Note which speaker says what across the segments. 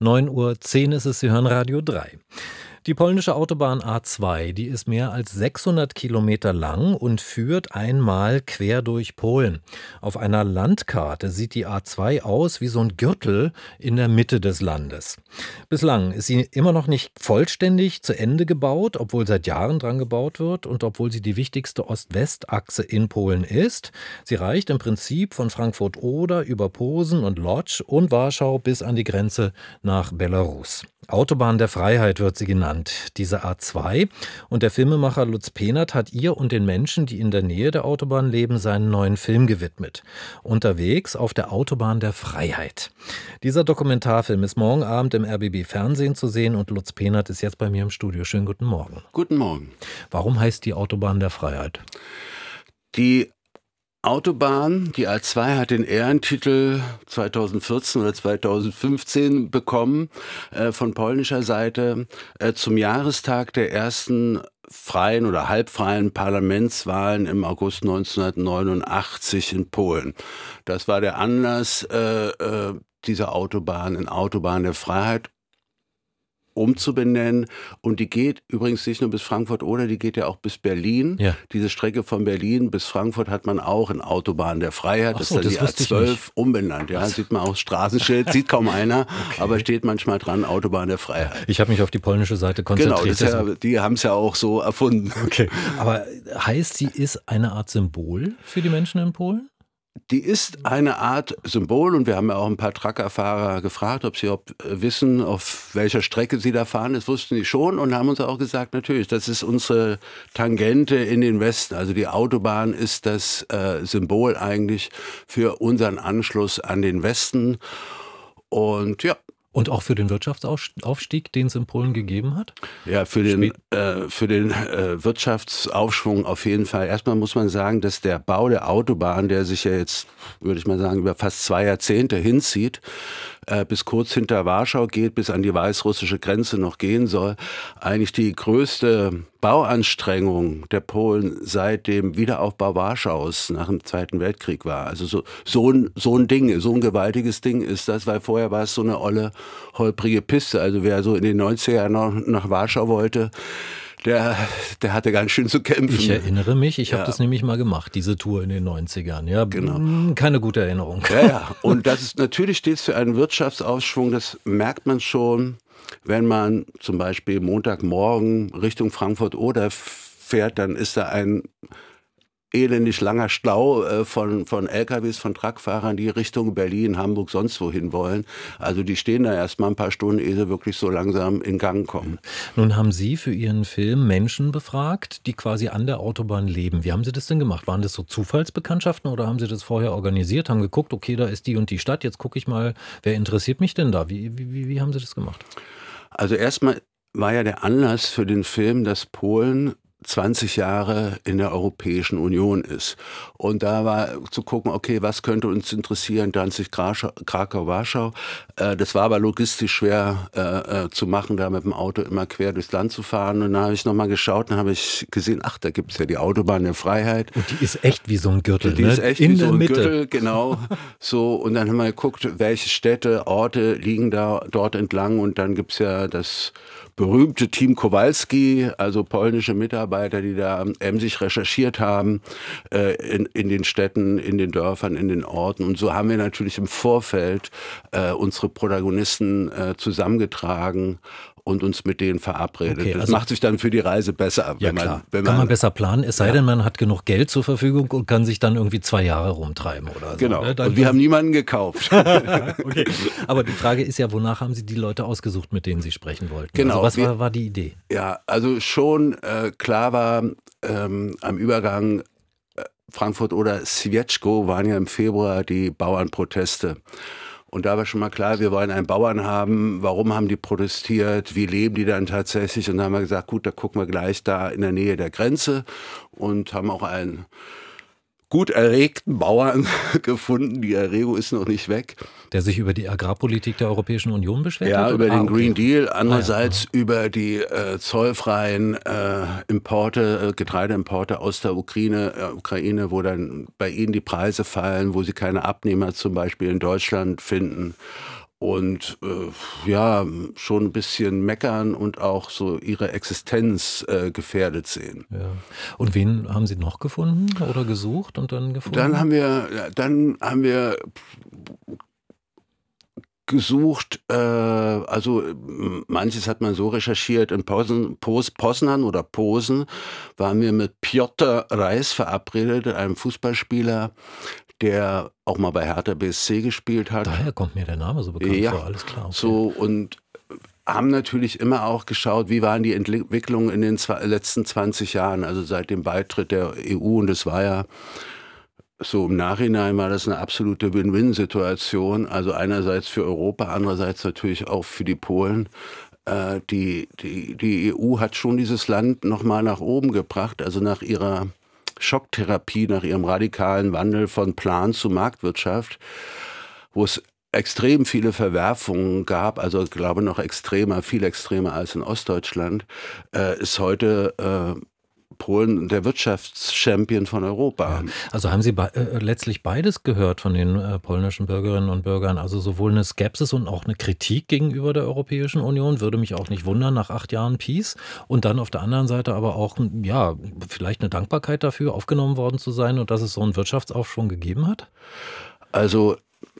Speaker 1: 9:10 Uhr ist es, Sie hören Radio 3. Die polnische Autobahn A2, die ist mehr als 600 Kilometer lang und führt einmal quer durch Polen. Auf einer Landkarte sieht die A2 aus wie so ein Gürtel in der Mitte des Landes. Bislang ist sie immer noch nicht vollständig zu Ende gebaut, obwohl seit Jahren dran gebaut wird und obwohl sie die wichtigste Ost-West-Achse in Polen ist. Sie reicht im Prinzip von Frankfurt-Oder über Posen und Łódź und Warschau bis an die Grenze nach Belarus. Autobahn der Freiheit wird sie genannt, diese A2. Und der Filmemacher Lutz Pehnert hat ihr und den Menschen, die in der Nähe der Autobahn leben, seinen neuen Film gewidmet. Unterwegs auf der Autobahn der Freiheit. Dieser Dokumentarfilm ist morgen Abend im RBB Fernsehen zu sehen und Lutz Pehnert ist jetzt bei mir im Studio. Schönen guten Morgen.
Speaker 2: Guten Morgen.
Speaker 1: Warum heißt die Autobahn der Freiheit?
Speaker 2: Die Autobahn, die A2, hat den Ehrentitel 2014 oder 2015 bekommen von polnischer Seite zum Jahrestag der ersten freien oder halbfreien Parlamentswahlen im August 1989 in Polen. Das war der Anlass, diese Autobahn in Autobahn der Freiheit umzubenennen. Und die geht übrigens nicht nur bis Frankfurt Oder, die geht ja auch bis Berlin. Ja. Diese Strecke von Berlin bis Frankfurt hat man auch in Autobahn der Freiheit. Das ist dann die A12 umbenannt. Ja, sieht man auch Straßenschild, sieht kaum einer, okay. Aber steht manchmal dran, Autobahn der Freiheit.
Speaker 1: Ich habe mich auf die polnische Seite konzentriert.
Speaker 2: Genau, die haben es ja auch so erfunden.
Speaker 1: Okay. Aber heißt, sie ist eine Art Symbol für die Menschen in Polen?
Speaker 2: Die ist eine Art Symbol und wir haben ja auch ein paar Truckerfahrer gefragt, ob sie wissen, auf welcher Strecke sie da fahren. Das wussten die schon und haben uns auch gesagt, natürlich, das ist unsere Tangente in den Westen. Also die Autobahn ist das Symbol eigentlich für unseren Anschluss an den Westen. Und ja.
Speaker 1: Und auch für den Wirtschaftsaufstieg, den es in Polen gegeben hat?
Speaker 2: Ja, für den Wirtschaftsaufschwung auf jeden Fall. Erstmal muss man sagen, dass der Bau der Autobahn, der sich ja jetzt, würde ich mal sagen, über fast 2 Jahrzehnte hinzieht, bis kurz hinter Warschau geht, bis an die weißrussische Grenze noch gehen soll, eigentlich die größte Bauanstrengung der Polen seit dem Wiederaufbau Warschaus nach dem Zweiten Weltkrieg war. Also so ein Ding, so ein gewaltiges Ding ist das, weil vorher war es so eine olle, holprige Piste. Also wer so in den 90er Jahren nach Warschau wollte, der hatte ganz schön zu kämpfen.
Speaker 1: Ich erinnere mich, ich habe das nämlich mal gemacht, diese Tour in den 90ern. Ja, genau. Keine gute Erinnerung.
Speaker 2: Ja. Und das ist natürlich stets für einen Wirtschaftsaufschwung, das merkt man schon, wenn man zum Beispiel Montagmorgen Richtung Frankfurt Oder fährt, dann ist da ein elendig langer Stau von LKWs, von Truckfahrern, die Richtung Berlin, Hamburg, sonst wohin wollen. Also die stehen da erst mal ein paar Stunden, ehe sie wirklich so langsam in Gang kommen.
Speaker 1: Nun haben Sie für Ihren Film Menschen befragt, die quasi an der Autobahn leben. Wie haben Sie das denn gemacht? Waren das so Zufallsbekanntschaften oder haben Sie das vorher organisiert, haben geguckt, okay, da ist die und die Stadt, jetzt gucke ich mal, wer interessiert mich denn da? Wie haben Sie das gemacht?
Speaker 2: Also erstmal war ja der Anlass für den Film, dass Polen 20 Jahre in der Europäischen Union ist. Und da war zu gucken, okay, was könnte uns interessieren, Danzig, Krakau, Warschau. Das war aber logistisch schwer zu machen, da mit dem Auto immer quer durchs Land zu fahren. Und dann habe ich nochmal geschaut, dann habe ich gesehen, ach, da gibt es ja die Autobahn der Freiheit.
Speaker 1: Und die ist echt wie so ein Gürtel,
Speaker 2: die ist echt in wie so ein Gürtel, genau. So, und dann haben wir geguckt, welche Städte, Orte liegen da dort entlang. Und dann gibt es ja das berühmte Team Kowalski, also polnische Mitarbeiter, die da emsig recherchiert haben, in den Städten, in den Dörfern, in den Orten. Und so haben wir natürlich im Vorfeld unsere Protagonisten zusammengetragen und uns mit denen verabredet. Okay, das macht sich dann für die Reise besser.
Speaker 1: Ja, klar. Kann man besser planen, es sei denn, man hat genug Geld zur Verfügung und kann sich dann irgendwie 2 Jahre rumtreiben oder so.
Speaker 2: Genau, ne? Und wir haben niemanden gekauft.
Speaker 1: Okay. Aber die Frage ist ja, wonach haben Sie die Leute ausgesucht, mit denen Sie sprechen wollten?
Speaker 2: Genau.
Speaker 1: Also was war die Idee?
Speaker 2: Ja, also schon klar war am Übergang Frankfurt oder Świeczko waren ja im Februar die Bauernproteste. Und da war schon mal klar, wir wollen einen Bauern haben. Warum haben die protestiert? Wie leben die dann tatsächlich? Und dann haben wir gesagt, gut, da gucken wir gleich da in der Nähe der Grenze und haben auch einen gut erregten Bauern gefunden. Die Erregung ist noch nicht weg.
Speaker 1: Der sich über die Agrarpolitik der Europäischen Union beschwert hat?
Speaker 2: Ja, über den Green Deal. Andererseits über die zollfreien Importe, Getreideimporte aus der Ukraine, wo dann bei ihnen die Preise fallen, wo sie keine Abnehmer zum Beispiel in Deutschland finden. und ja, schon ein bisschen meckern und auch so ihre Existenz gefährdet sehen.
Speaker 1: Ja. Und wen haben Sie noch gefunden oder gesucht und dann
Speaker 2: Dann
Speaker 1: gefunden?
Speaker 2: haben wir, dann haben wir gesucht, also manches hat man so recherchiert, in Poznan oder Posen waren wir mit Piotr Reis verabredet, einem Fußballspieler, der auch mal bei Hertha BSC gespielt hat.
Speaker 1: Daher kommt mir der Name so bekannt
Speaker 2: Ja,
Speaker 1: vor, alles klar, okay.
Speaker 2: so und haben natürlich immer auch geschaut, wie waren die Entwicklungen in den letzten 20 Jahren, also seit dem Beitritt der EU, und es war ja so im Nachhinein war das eine absolute Win-Win-Situation, also einerseits für Europa, andererseits natürlich auch für die Polen. Die EU hat schon dieses Land noch mal nach oben gebracht, also nach ihrer Schocktherapie, nach ihrem radikalen Wandel von Plan zu Marktwirtschaft, wo es extrem viele Verwerfungen gab, also ich glaube noch extremer, viel extremer als in Ostdeutschland, ist heute Polen der Wirtschaftschampion von Europa.
Speaker 1: Also haben Sie letztlich beides gehört von den polnischen Bürgerinnen und Bürgern, also sowohl eine Skepsis und auch eine Kritik gegenüber der Europäischen Union, würde mich auch nicht wundern nach 8 Jahren Peace, und dann auf der anderen Seite aber auch, ja, vielleicht eine Dankbarkeit dafür, aufgenommen worden zu sein und dass es so einen Wirtschaftsaufschwung gegeben hat?
Speaker 2: Also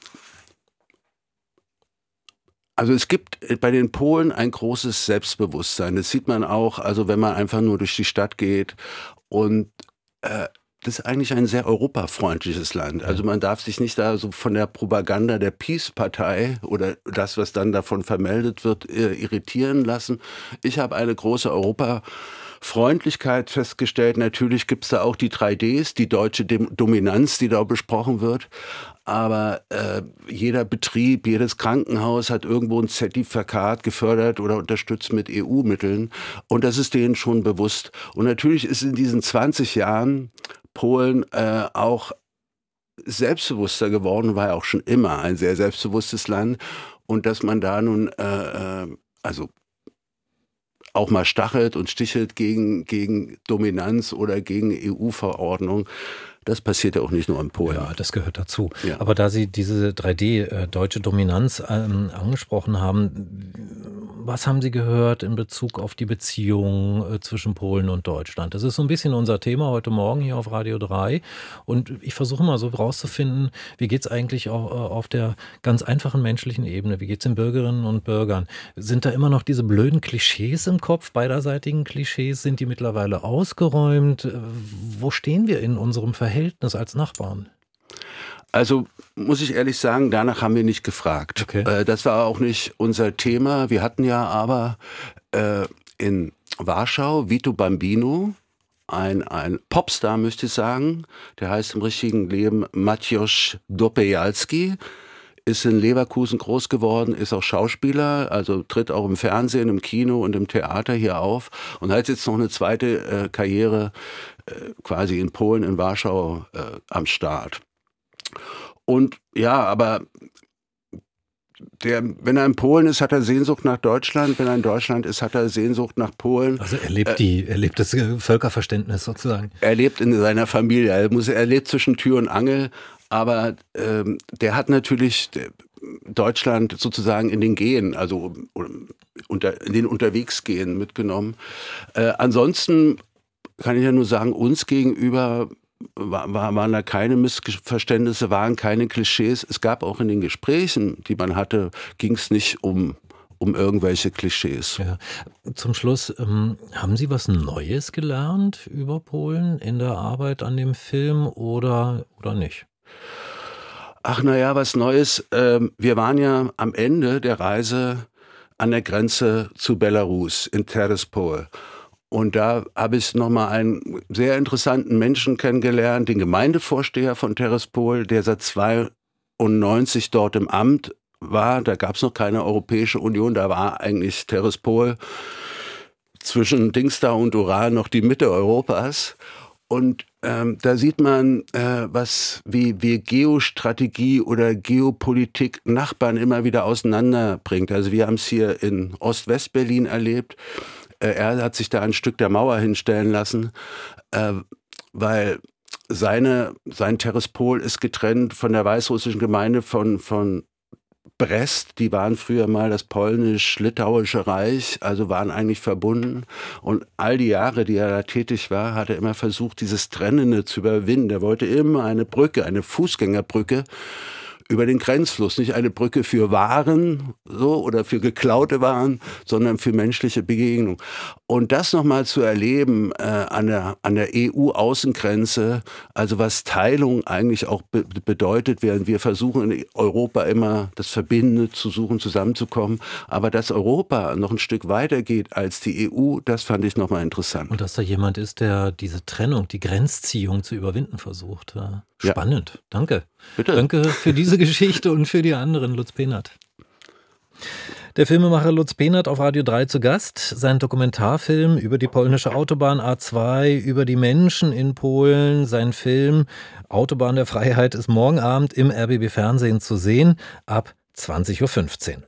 Speaker 2: es gibt bei den Polen ein großes Selbstbewusstsein. Das sieht man auch, also wenn man einfach nur durch die Stadt geht. Und das ist eigentlich ein sehr europafreundliches Land. Also man darf sich nicht da so von der Propaganda der Peace-Partei oder das, was dann davon vermeldet wird, irritieren lassen. Ich habe eine große Europafreundlichkeit festgestellt. Natürlich gibt es da auch die 3Ds, die deutsche Dominanz, die da besprochen wird. Aber jeder Betrieb, jedes Krankenhaus hat irgendwo ein Zertifikat gefördert oder unterstützt mit EU-Mitteln. Und das ist denen schon bewusst. Und natürlich ist in diesen 20 Jahren Polen auch selbstbewusster geworden, war ja auch schon immer ein sehr selbstbewusstes Land. Und dass man da nun also auch mal stachelt und stichelt gegen Dominanz oder gegen EU-Verordnung, das passiert ja auch nicht nur in Polen.
Speaker 1: Ja, das gehört dazu.
Speaker 2: Ja.
Speaker 1: Aber da Sie diese 3D, deutsche Dominanz, angesprochen haben, was haben Sie gehört in Bezug auf die Beziehung zwischen Polen und Deutschland? Das ist so ein bisschen unser Thema heute Morgen hier auf Radio 3. Und ich versuche mal so rauszufinden, wie geht's eigentlich auch auf der ganz einfachen menschlichen Ebene? Wie geht's den Bürgerinnen und Bürgern? Sind da immer noch diese blöden Klischees im Kopf, beiderseitigen Klischees? Sind die mittlerweile ausgeräumt? Wo stehen wir in unserem Verhältnis als Nachbarn?
Speaker 2: Also muss ich ehrlich sagen, danach haben wir nicht gefragt.
Speaker 1: Okay.
Speaker 2: Das war auch nicht unser Thema. Wir hatten ja aber in Warschau Vito Bambino, ein Popstar, möchte ich sagen. Der heißt im richtigen Leben Mateusz Dopejalski, ist in Leverkusen groß geworden, ist auch Schauspieler, also tritt auch im Fernsehen, im Kino und im Theater hier auf und hat jetzt noch eine zweite Karriere quasi in Polen, in Warschau am Start. Und ja, aber wenn er in Polen ist, hat er Sehnsucht nach Deutschland. Wenn er in Deutschland ist, hat er Sehnsucht nach Polen.
Speaker 1: Also er lebt das Völkerverständnis sozusagen.
Speaker 2: Er lebt in seiner Familie. Er lebt zwischen Tür und Angel. Aber der hat natürlich Deutschland sozusagen in den Genen, also in den Unterwegsgehen mitgenommen. Ansonsten kann ich ja nur sagen, uns gegenüber waren da keine Missverständnisse, waren keine Klischees. Es gab auch in den Gesprächen, die man hatte, ging es nicht um irgendwelche Klischees.
Speaker 1: Ja. Zum Schluss, haben Sie was Neues gelernt über Polen in der Arbeit an dem Film oder nicht?
Speaker 2: Ach naja, was Neues. Wir waren ja am Ende der Reise an der Grenze zu Belarus in Terespol. Und da habe ich nochmal einen sehr interessanten Menschen kennengelernt, den Gemeindevorsteher von Terespol, der seit 1992 dort im Amt war. Da gab es noch keine Europäische Union, da war eigentlich Terespol zwischen Dingsda und Ural noch die Mitte Europas. Und da sieht man, wie Geostrategie oder Geopolitik Nachbarn immer wieder auseinanderbringt. Also wir haben es hier in Ost-West-Berlin erlebt. Er hat sich da ein Stück der Mauer hinstellen lassen, weil sein Terespol ist getrennt von der weißrussischen Gemeinde von Brest, die waren früher mal das polnisch-litauische Reich, also waren eigentlich verbunden. Und all die Jahre, die er da tätig war, hat er immer versucht, dieses Trennende zu überwinden. Er wollte immer eine Brücke, eine Fußgängerbrücke über den Grenzfluss, nicht eine Brücke für Waren so oder für geklaute Waren, sondern für menschliche Begegnung. Und das nochmal zu erleben an der EU-Außengrenze, also was Teilung eigentlich auch bedeutet, während wir versuchen in Europa immer das Verbindende zu suchen, zusammenzukommen, aber dass Europa noch ein Stück weiter geht als die EU, das fand ich nochmal interessant.
Speaker 1: Und dass da jemand ist, der diese Trennung, die Grenzziehung zu überwinden versucht. Spannend. Ja. Danke.
Speaker 2: Bitte.
Speaker 1: Danke für diese Geschichte und für die anderen, Lutz Pehnert. Der Filmemacher Lutz Pehnert auf Radio 3 zu Gast. Sein Dokumentarfilm über die polnische Autobahn A2, über die Menschen in Polen. Sein Film Autobahn der Freiheit ist morgen Abend im RBB Fernsehen zu sehen ab 20:15 Uhr.